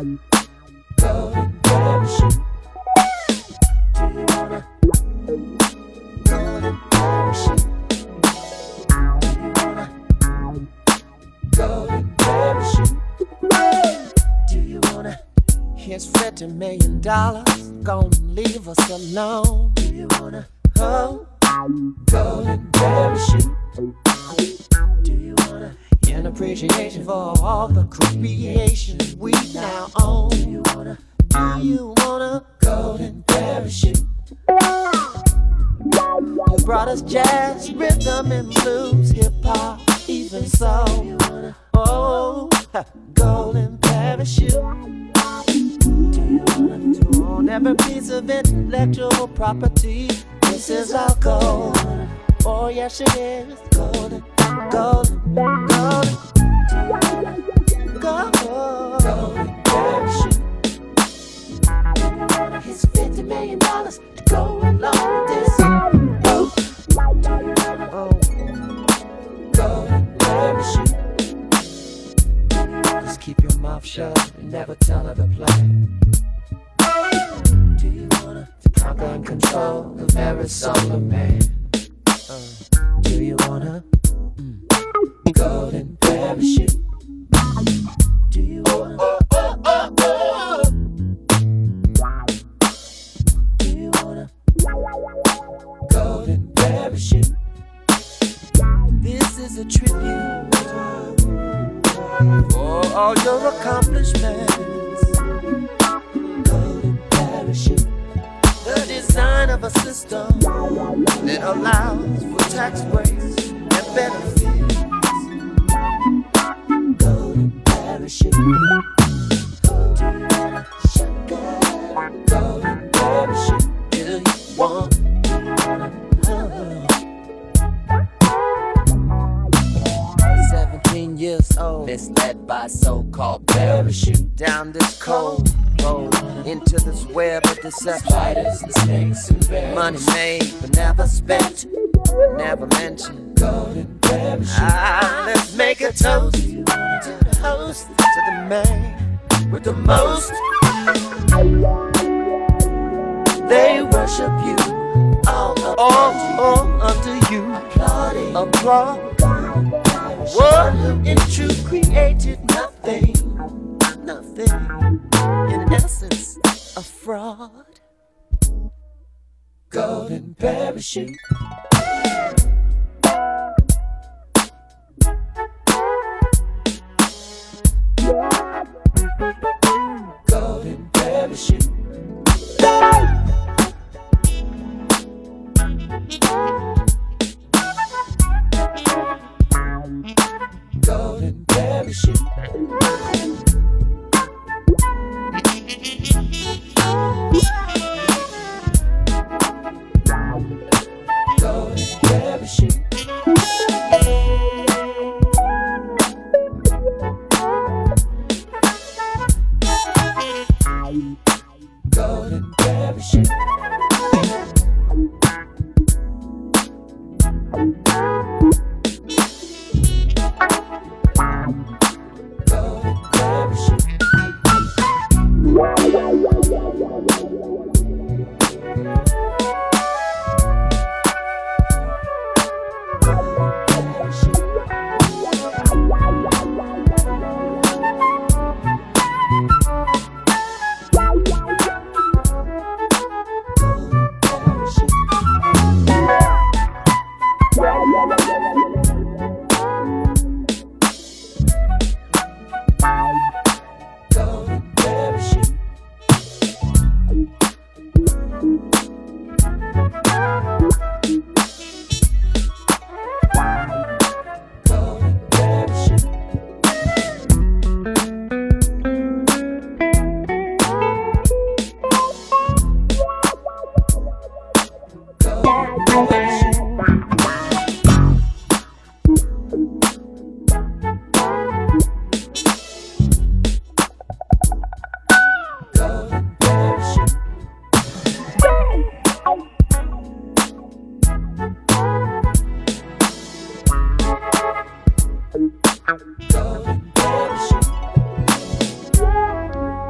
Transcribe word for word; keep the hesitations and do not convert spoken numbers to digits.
golden parachute? Do you wanna golden parachute? Do you wanna golden parachute? Do you wanna? Here's fifty million dollars, gonna leave us alone. Do you wanna oh golden parachute? Do you wanna? In appreciation for all the creations we now own. Do you wanna? Do you wanna golden parachute? You brought us jazz, rhythm and blues, hip hop, even so. Do you wanna? Oh, golden parachute. Do you wanna? To own every piece of intellectual property. This is our goal. Oh yes it is golden. Golden, golden, golden, golden parachute. It's fifty million dollars to go along with this. Oh, oh, golden parachute. Just keep your mouth shut and never tell her the plan. Do you wanna conquer and control the very soul of man? Uh, do you wanna? Golden parachute. Do you wanna? Oh, oh, oh, oh. Do you wanna? Golden parachute. This is a tribute for all your accomplishments. Golden parachute. The design of a system that allows for tax breaks and benefits. Golden parachute. Do you wanna sugar? Golden parachute. Do you want? Seventeen years old, misled by so-called parachute down this cold road into this web of deception. Spiders and snakes and bears. Money made but never spent, never mentioned. Golden parachute. Ah, let's make a toast to the host, to the man with the most. They worship you, all up all, all under you, applauding, applaud. One in truth created nothing, nothing. In essence, a fraud. Golden parachute. Golden parachute. Golden parachute. Golden parachute. Golden parachute. Go.